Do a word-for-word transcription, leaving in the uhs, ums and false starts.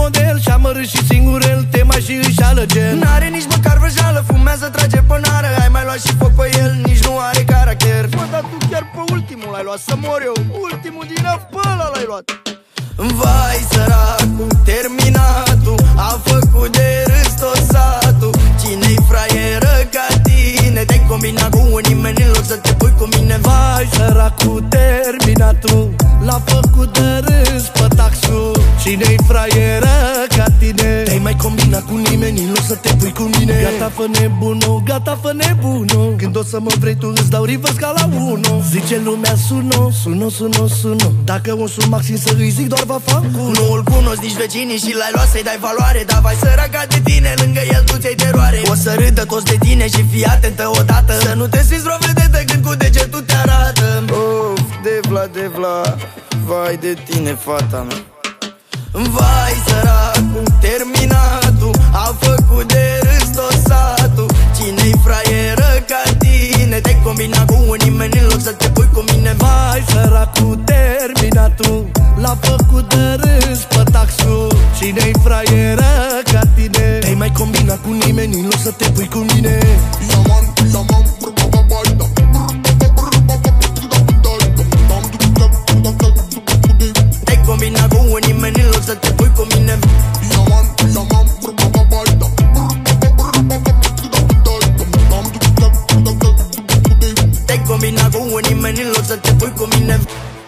model și amărât și singur el, te mai și își alăge. N-are nici măcar vrăjeală, fumează, trage pe nară. Ai mai luat și foc pe el, nici nu are caracter. Bă, dar tu chiar pe ultimul l-ai luat, să mor eu. Ultimul din pe ăla l-ai luat. Vai săracul, terminatul, a făcut de râs tot satul. Cine-i fraieră ca tine? Te-ai combinat cu un nimeni în loc să te pui cu mine. Vai săracul, terminatul, l-a făcut de râs pe taxul. Cine-i fraieră ca tine? Te-ai mai combinat cu nimeni în loc să te pui cu mine. Gata, fă nebunul, gata, fă nebunul. Când o să mă vrei tu îți dau reverse ca la unu. Zice lumea suno, suno, suno, suno. Dacă o sun maxim să îi zic doar va fac cu. Nu-l cunosc nici vecinii și l-ai luat să-i dai valoare. Dar vai săraca de tine, lângă el tu ți-ai teroare. O să râdă toți de tine și fii atentă odată, să nu te simți vreo vedetă când cu degetul te arată. Of, Devla, Devla, vai de tine, fata mea. Vai săracul, terminatul, a făcut de râs tot satul. Cine-i fraieră ca tine? Te-ai combinat cu un nimeni în loc să te pui cu mine. Vai săracul, terminatul, l-a făcut de râs pe taxul. Cine-i fraieră ca tine? Te-ai mai combinat cu nimeni în loc să te pui cu mine. Te-ai combinat cu un nimeni în loc să te pui cu mine. Te-ai combinat cu un nimeni în loc să te pui cu mine.